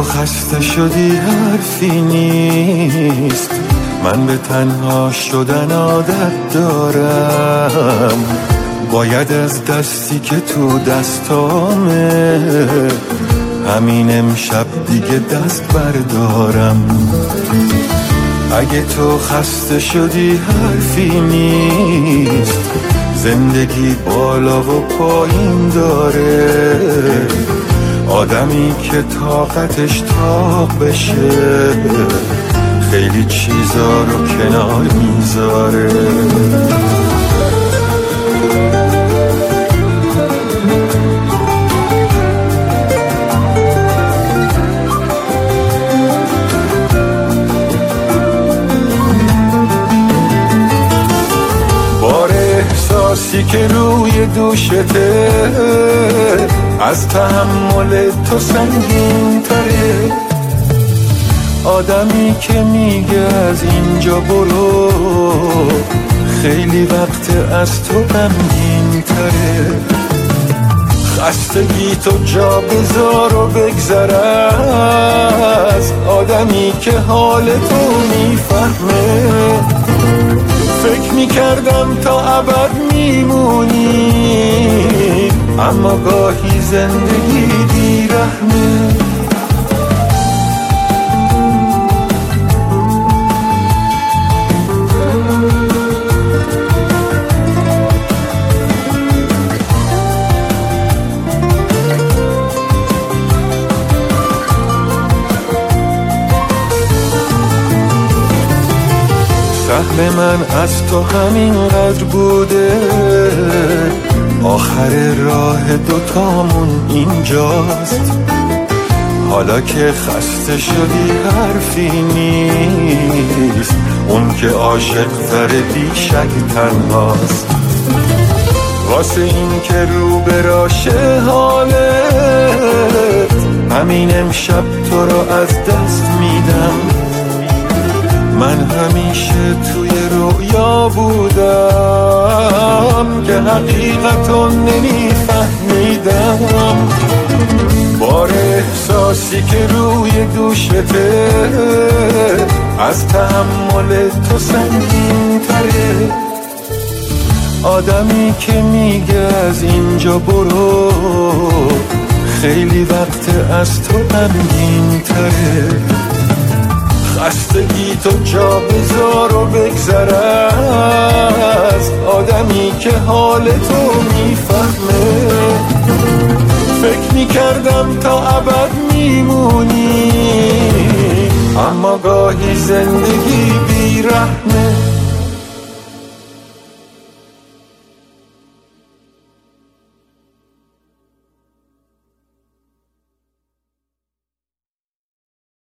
خسته شدی حرفی نیست، من به تنها شدن عادت دارم، باید از دستی که تو دستامه همین امشب دیگه دست بردارم. اگه تو خسته شدی حرفی نیست، زندگی بالا و پایین داره، آدمی که طاقتش طاق بشه خیلی چیزا رو کنار میذاره. احساسی که روی دوشته از تحمل تو سنگین تره، آدمی که میگه از اینجا برو خیلی وقت از تو غمگین تره. خستگی تو جا بذار و بگذر از آدمی که حال تو میفهمه. فکر میکردم تا ابد میمونی، اما گاهی زندگی بیرحمه. سهم من از تو همینقدر بوده، آخر راه دوتامون اینجاست. حالا که خسته شدی حرفی نیست، اون که عاشق تر بیشک تنهاست. واسه این که رو براشه حالت، همین امشب تو رو از دست میدم. من همیشه توی رویا بودم که حقیقتو نمیفهمیدم. بار احساسی که روی دوشته از تحمل تو سنگین تره، آدمی که میگه از اینجا برو خیلی وقت از تو غمگین تره. خستگی تو جا بذار و بگذر از آدمی که حال تو میفهمه. فکر میکردم تا ابد میمونی، اما گاهی زندگی بیرحمه.